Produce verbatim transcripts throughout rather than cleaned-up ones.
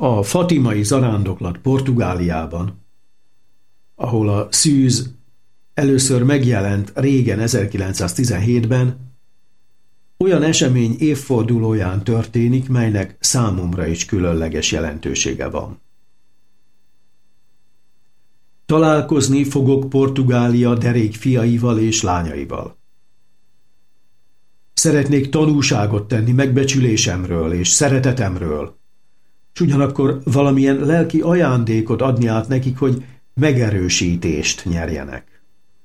A fatimai zarándoklat Portugáliában, ahol a szűz először megjelent régen ezerkilencszáztizenhétben, olyan esemény évfordulóján történik, melynek számomra is különleges jelentősége van. Találkozni fogok Portugália derék fiaival és lányaival. Szeretnék tanúságot tenni megbecsülésemről és szeretetemről, s ugyanakkor valamilyen lelki ajándékot adni át nekik, hogy megerősítést nyerjenek.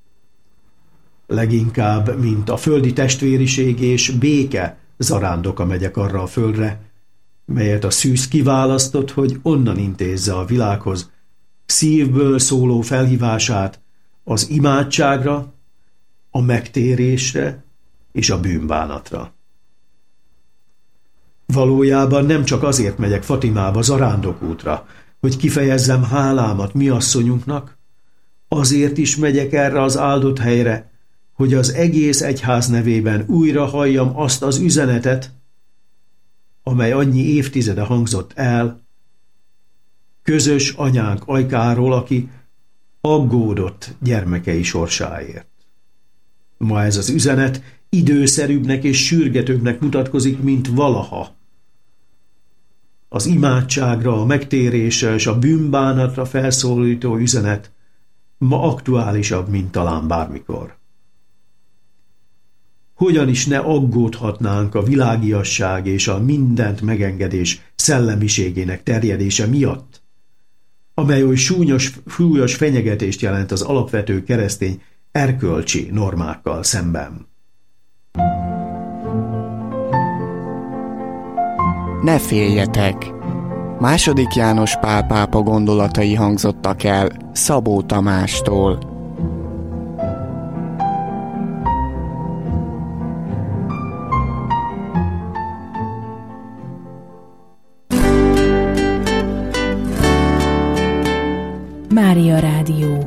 Leginkább, mint a földi testvériség és béke zarándoka megyek arra a földre, melyet a szűz kiválasztott, hogy onnan intézze a világhoz szívből szóló felhívását az imádságra, a megtérésre és a bűnbánatra. Valójában nem csak azért megyek Fatimába zarándokútra, hogy kifejezzem hálámat mi asszonyunknak, azért is megyek erre az áldott helyre, hogy az egész egyház nevében újra halljam azt az üzenetet, amely annyi évtizede hangzott el, közös anyánk Ajkáról, aki aggódott gyermekei sorsáért. Ma ez az üzenet időszerűbbnek és sürgetőbbnek mutatkozik, mint valaha. Az imádságra, a megtérésre és a bűnbánatra felszólító üzenet ma aktuálisabb, mint talán bármikor. Hogyan is ne aggódhatnánk a világiasság és a mindent megengedés szellemiségének terjedése miatt, amely oly súlyos, súlyos fenyegetést jelent az alapvető keresztény erkölcsi normákkal szemben. Ne féljetek! Második János Pál pápa gondolatai hangzottak el Szabó Tamástól. Mária Rádió.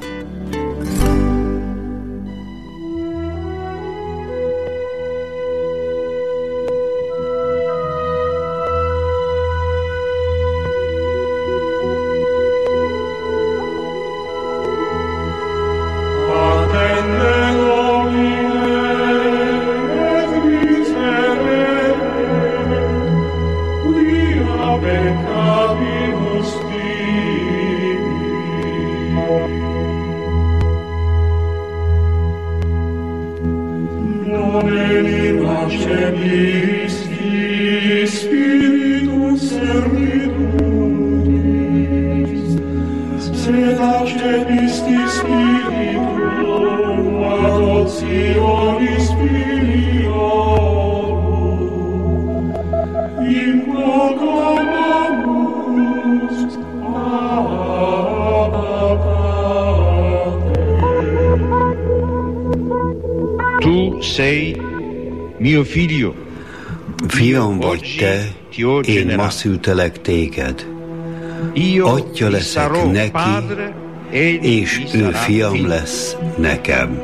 Fiam vagy te, én ma szültelek téged. Atya leszek neki, és ő fiam lesz nekem.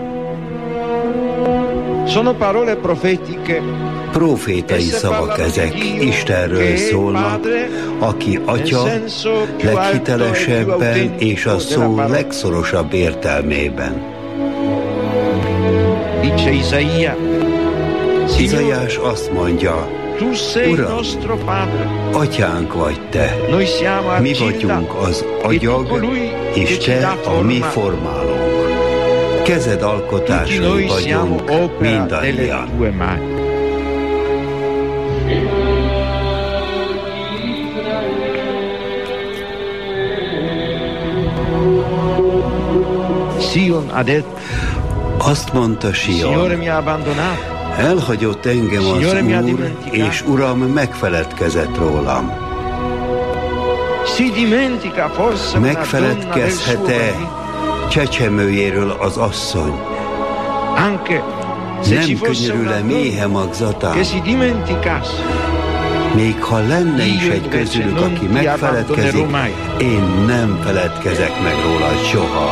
Profétai szavak ezek, Istenről szólnak, aki atya leghitelesebben és a szó legszorosabb értelmében. Izaiás azt mondja, Uram, atyánk vagy te, mi vagyunk az agyag, és te a mi formálónk. Kezed alkotásai vagyunk mindannyian. Azt mondta Sion, elhagyott engem az Úr, és Uram megfeledkezett rólam. Megfeledkezhet-e csecsemőjéről az asszony? Nem könyörül-e méhe magzatán? Még ha lenne is egy közülük, aki megfeledkezik, én nem feledkezek meg róla soha.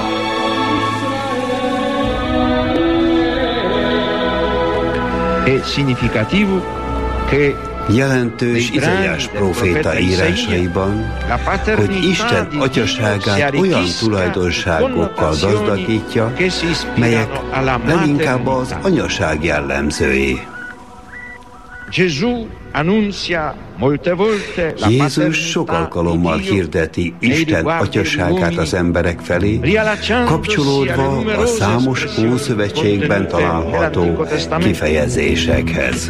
Jelentős Izaiás próféta írásaiban, hogy Isten atyaságát olyan tulajdonságokkal gazdagítja, melyek leginkább az anyaság jellemzői. Jézus sok alkalommal hirdeti Isten atyaságát az emberek felé, kapcsolódva a számos Ószövetségben található kifejezésekhez.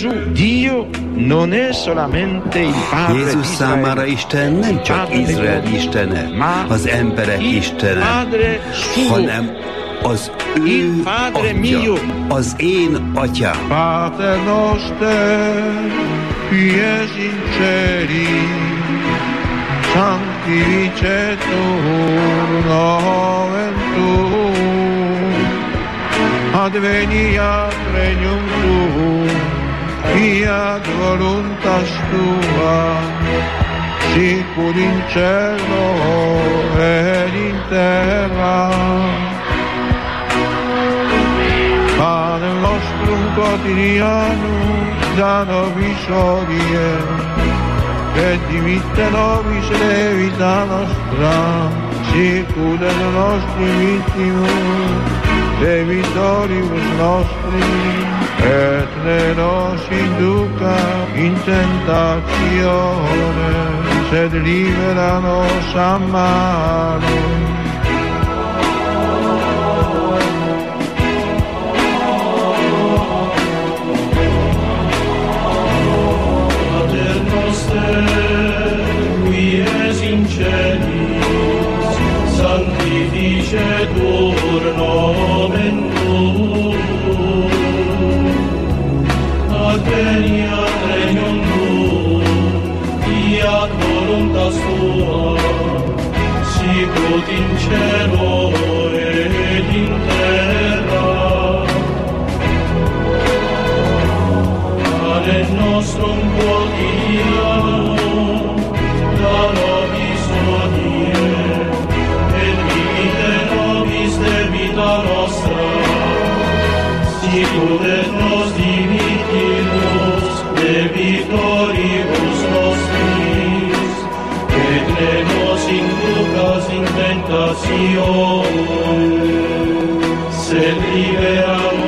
Jézus számára Isten nem csak Izrael istene, az emberek istene, hanem az ő atya, az én atyám. Pater noster, qui es in celis, sanctificetur nomen tuum, adveniat regnum tuum, fiat voluntas tua, sicur in cielo et in terra. Panem nostrum quotidianum da nobis hodie, et dimitte nobis levita nostra, sicut et nostri vittimus, debitoribus nostri, et ne nos induca in tentatione, sed libera nos a malo. Qui es in celis, sanctificetur nomen tuum, adveniat regnum tuum, fiat voluntas tua, sicut in cielo et in terra. Panem nostrum quotidianum da nobis hodie, et dimitte nobis debita nostra, sicut et nos dimittimus debitoribus nostris, et ne nos inducas in tentatione, sed libera